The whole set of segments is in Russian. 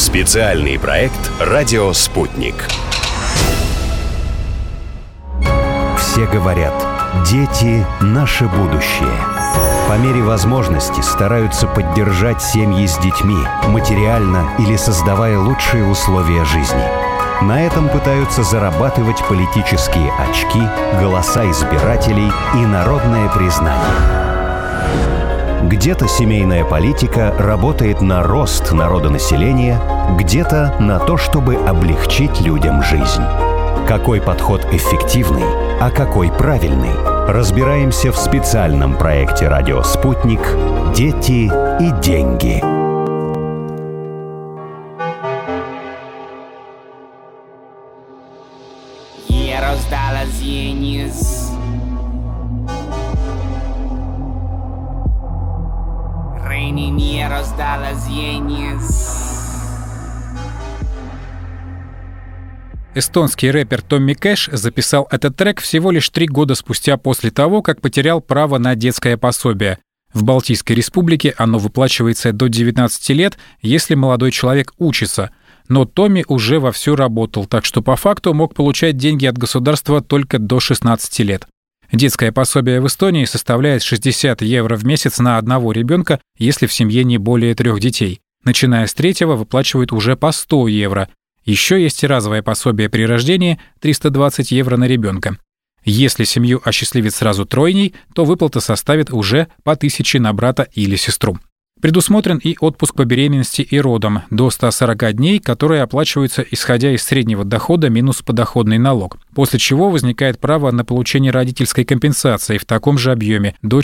Специальный проект «Радио Спутник». Все говорят, дети – наше будущее. По мере возможности стараются поддержать семьи с детьми, материально или создавая лучшие условия жизни. На этом пытаются зарабатывать политические очки, голоса избирателей и народное признание. Где-то семейная политика работает на рост народонаселения, где-то на то, чтобы облегчить людям жизнь. Какой подход эффективный, а какой правильный? Разбираемся в специальном проекте «Радио Спутник. Дети и деньги». Эстонский рэпер Томми Кэш записал этот трек всего лишь 3 года спустя после того, как потерял право на детское пособие. В Балтийской республике оно выплачивается до 19 лет, если молодой человек учится. Но Томми уже вовсю работал, так что по факту мог получать деньги от государства только до 16 лет. Детское пособие в Эстонии составляет 60 евро в месяц на одного ребенка, если в семье не более 3 детей. Начиная с 3-го выплачивают уже по 100 евро. Еще есть и разовое пособие при рождении – 320 евро на ребенка. Если семью осчастливит сразу тройней, то выплата составит уже по 1000 на брата или сестру. Предусмотрен и отпуск по беременности и родам до 140 дней, которые оплачиваются исходя из среднего дохода минус подоходный налог, после чего возникает право на получение родительской компенсации в таком же объеме до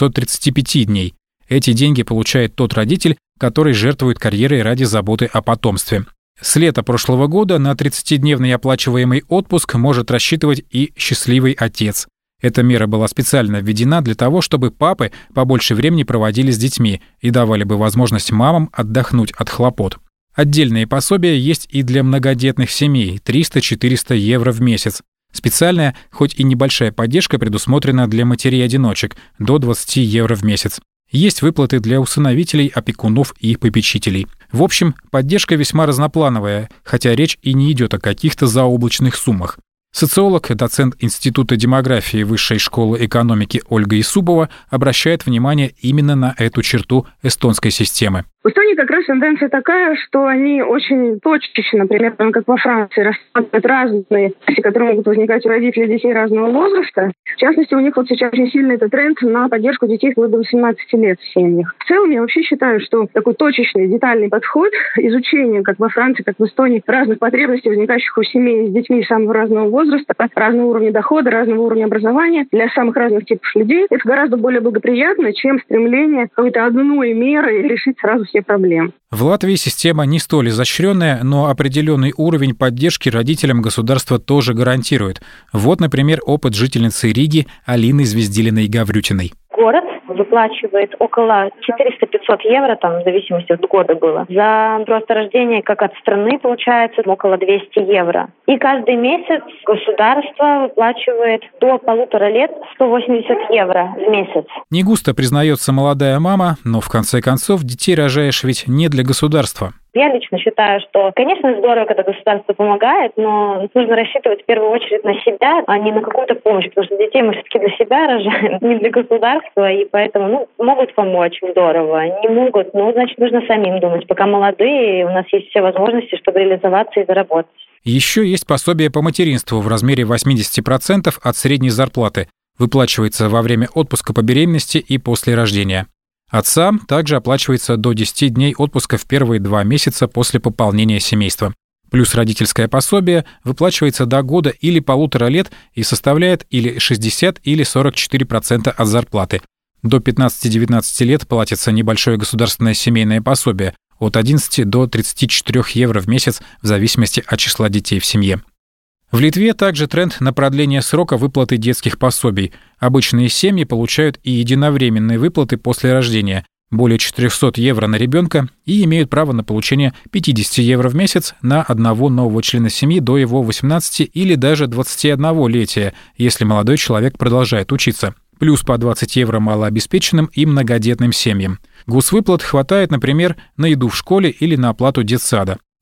435 дней. Эти деньги получает тот родитель, который жертвует карьерой ради заботы о потомстве. С лета прошлого года на 30-дневный оплачиваемый отпуск может рассчитывать и счастливый отец. Эта мера была специально введена для того, чтобы папы побольше времени проводили с детьми и давали бы возможность мамам отдохнуть от хлопот. Отдельные пособия есть и для многодетных семей – 300-400 евро в месяц. Специальная, хоть и небольшая поддержка предусмотрена для матерей-одиночек – до 20 евро в месяц. Есть выплаты для усыновителей, опекунов и попечителей. В общем, поддержка весьма разноплановая, хотя речь и не идет о каких-то заоблачных суммах. Социолог, доцент Института демографии Высшей школы экономики Ольга Исубова обращает внимание именно на эту черту эстонской системы. В Эстонии как раз тенденция такая, что они очень точечно, например, как во Франции, рассматривают разные ситуации, которые могут возникать у родителей детей разного возраста. В частности, у них вот сейчас очень сильный этот тренд на поддержку детей вплоть до 18 лет в семьях. В целом, я вообще считаю, что такой точечный, детальный подход, изучение, как во Франции, как в Эстонии, разных потребностей, возникающих у семей с детьми самого разного возраста, разного уровня дохода, разного уровня образования для самых разных типов людей, это гораздо более благоприятно, чем стремление какой-то одной мерой решить сразу все проблем. В Латвии система не столь изощренная, но определенный уровень поддержки родителям государство тоже гарантирует. Вот, например, опыт жительницы Риги Алины Звездилиной-Гаврютиной. Город выплачивает около 400-500 евро, там, в зависимости от года было. За просто рождение, как от страны, получается около 200 евро. И каждый месяц государство выплачивает до 1,5 лет 180 евро в месяц. Не густо признается молодая мама, но в конце концов детей рожаешь ведь не для государства. Я лично считаю, что, конечно, здорово, когда государство помогает, но нужно рассчитывать в первую очередь на себя, а не на какую-то помощь, потому что детей мы все-таки для себя рожаем, не для государства, и поэтому, могут помочь, здорово, не могут, значит, нужно самим думать. Пока молодые, у нас есть все возможности, чтобы реализоваться и заработать. Еще есть пособие по материнству в размере 80% от средней зарплаты. Выплачивается во время отпуска по беременности и после рождения. Отцам также оплачивается до 10 дней отпуска в первые 2 месяца после пополнения семейства. Плюс родительское пособие выплачивается до года или 1,5 лет и составляет или 60, или 44% от зарплаты. До 15-19 лет платится небольшое государственное семейное пособие от 11 до 34 евро в месяц в зависимости от числа детей в семье. В Литве также тренд на продление срока выплаты детских пособий. Обычные семьи получают и единовременные выплаты после рождения, более 400 евро на ребенка, и имеют право на получение 50 евро в месяц на одного нового члена семьи до его 18 или даже 21-летия, если молодой человек продолжает учиться. Плюс по 20 евро малообеспеченным и многодетным семьям. Госвыплат хватает, например, на еду в школе или на оплату детсада.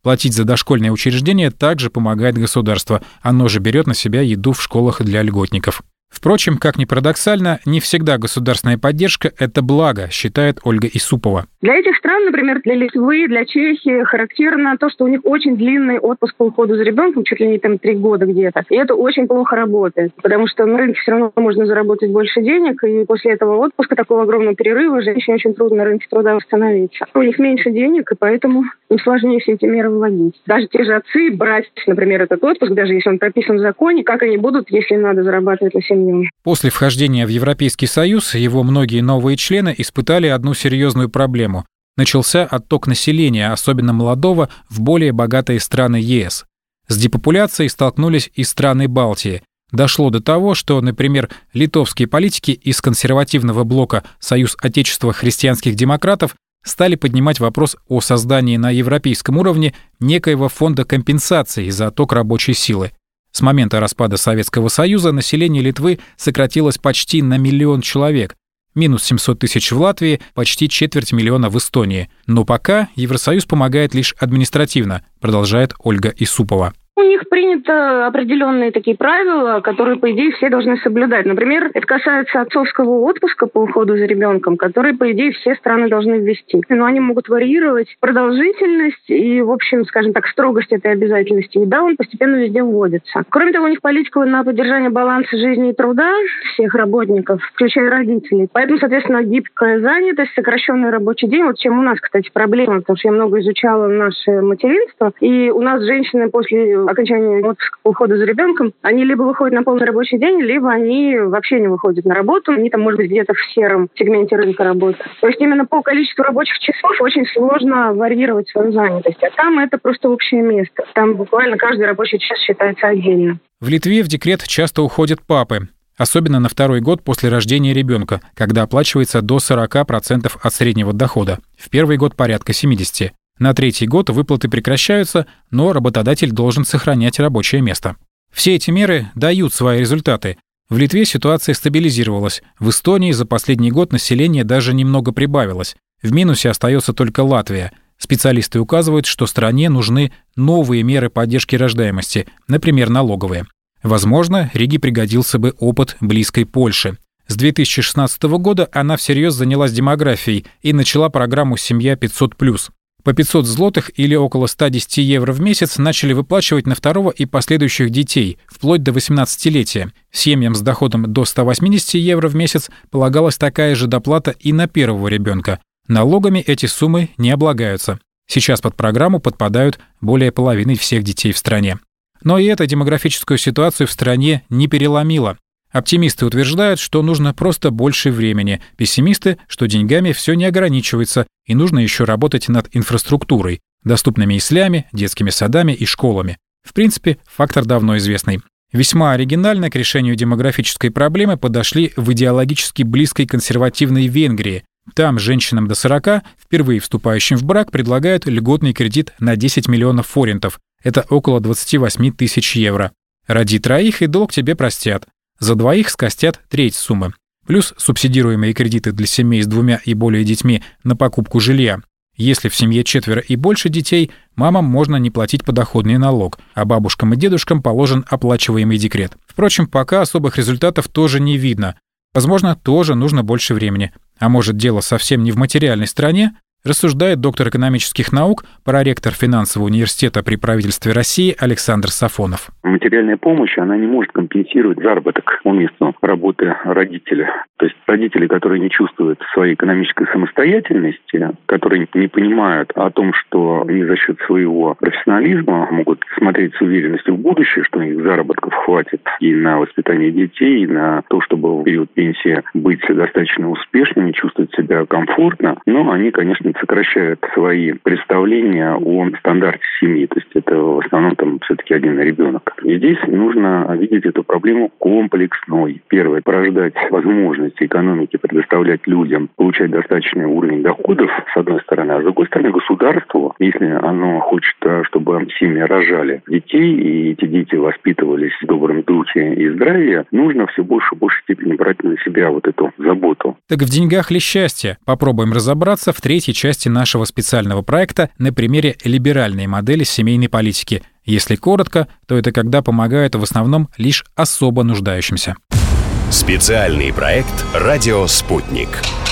Платить за дошкольные учреждения также помогает государство. Оно же берет на себя еду в школах для льготников. Впрочем, как ни парадоксально, не всегда государственная поддержка – это благо, считает Ольга Исупова. Для этих стран, например, для Литвы, для Чехии, характерно то, что у них очень длинный отпуск по уходу за ребенком, чуть ли не 3 года где-то. И это очень плохо работает, потому что на рынке все равно можно заработать больше денег, и после этого отпуска, такого огромного перерыва, женщине очень трудно на рынке труда восстановиться. У них меньше денег, и поэтому им сложнее все эти меры вводить. Даже те же отцы брать, например, этот отпуск, даже если он прописан в законе, как они будут, если им надо зарабатывать на семью. После вхождения в Европейский Союз его многие новые члены испытали одну серьезную проблему. Начался отток населения, особенно молодого, в более богатые страны ЕС. С депопуляцией столкнулись и страны Балтии. Дошло до того, что, например, литовские политики из консервативного блока «Союз Отечества христианских демократов» стали поднимать вопрос о создании на европейском уровне некоего фонда компенсации за отток рабочей силы. С момента распада Советского Союза население Литвы сократилось почти на 1 миллион человек, минус 700 тысяч в Латвии, почти 250 000 в Эстонии. Но пока Евросоюз помогает лишь административно, продолжает Ольга Исупова. У них приняты определенные такие правила, которые, по идее, все должны соблюдать. Например, это касается отцовского отпуска по уходу за ребенком, который, по идее, все страны должны ввести. Но они могут варьировать продолжительность и, в общем, скажем так, строгость этой обязательности. И да, он постепенно везде вводится. Кроме того, у них политика на поддержание баланса жизни и труда всех работников, включая родителей. Поэтому, соответственно, гибкая занятость, сокращенный рабочий день. Вот чем у нас, кстати, проблема, потому что я много изучала наше материнство. И у нас женщины после окончания отпуска по уходу за ребенком, они либо выходят на полный рабочий день, либо они вообще не выходят на работу. Они там, может быть, где-то в сером сегменте рынка работают. То есть именно по количеству рабочих часов очень сложно варьировать свою занятость. А там это просто общее место. Там буквально каждый рабочий час считается отдельно. В Литве в декрет часто уходят папы. Особенно на 2-й год после рождения ребенка, когда оплачивается до 40% от среднего дохода. В 1-й год порядка 70%. На 3-й год выплаты прекращаются, но работодатель должен сохранять рабочее место. Все эти меры дают свои результаты. В Литве ситуация стабилизировалась. В Эстонии за последний год население даже немного прибавилось. В минусе остается только Латвия. Специалисты указывают, что стране нужны новые меры поддержки рождаемости, например, налоговые. Возможно, Риге пригодился бы опыт близкой Польши. С 2016 года она всерьез занялась демографией и начала программу «Семья 500+.» По 500 злотых или около 110 евро в месяц начали выплачивать на 2-го и последующих детей, вплоть до 18-летия. Семьям с доходом до 180 евро в месяц полагалась такая же доплата и на 1-го ребенка. Налогами эти суммы не облагаются. Сейчас под программу подпадают более половины всех детей в стране. Но и эта демографическую ситуацию в стране не переломила. Оптимисты утверждают, что нужно просто больше времени. Пессимисты, что деньгами все не ограничивается, и нужно еще работать над инфраструктурой, доступными яслями, детскими садами и школами. В принципе, фактор давно известный. Весьма оригинально к решению демографической проблемы подошли в идеологически близкой консервативной Венгрии. Там женщинам до 40, впервые вступающим в брак, предлагают льготный кредит на 10 миллионов форинтов. Это около 28 тысяч евро. Роди 3 и долг тебе простят. За 2 скостят треть суммы. Плюс субсидируемые кредиты для семей с 2 и более детьми на покупку жилья. Если в семье 4 и больше детей, мамам можно не платить подоходный налог, а бабушкам и дедушкам положен оплачиваемый декрет. Впрочем, пока особых результатов тоже не видно. Возможно, тоже нужно больше времени. А может, дело совсем не в материальной стороне? Рассуждает доктор экономических наук, проректор финансового университета при правительстве России Александр Сафонов. Материальная помощь, она не может компенсировать заработок по месту работы родителя. То есть родители, которые не чувствуют своей экономической самостоятельности, которые не понимают о том, что они за счет своего профессионализма могут смотреть с уверенностью в будущее, что у них заработков хватит и на воспитание детей, и на то, чтобы в период пенсии быть достаточно успешными, чувствовать себя комфортно, но они, конечно, сокращают свои представления о стандарте семьи. То есть это в основном там все-таки один ребенок. И здесь нужно видеть эту проблему комплексной. Первое, порождать возможность экономики предоставлять людям, получать достаточный уровень доходов, с одной стороны, а с другой стороны, государству, если оно хочет, чтобы семьи рожали детей, и эти дети воспитывались в добром духе и здравии, нужно все больше и большей степени брать на себя вот эту заботу. Так в деньгах ли счастье? Попробуем разобраться в 3-й части нашего специального проекта на примере либеральной модели семейной политики. Если коротко, то это когда помогают в основном лишь особо нуждающимся. Специальный проект «Радио Спутник».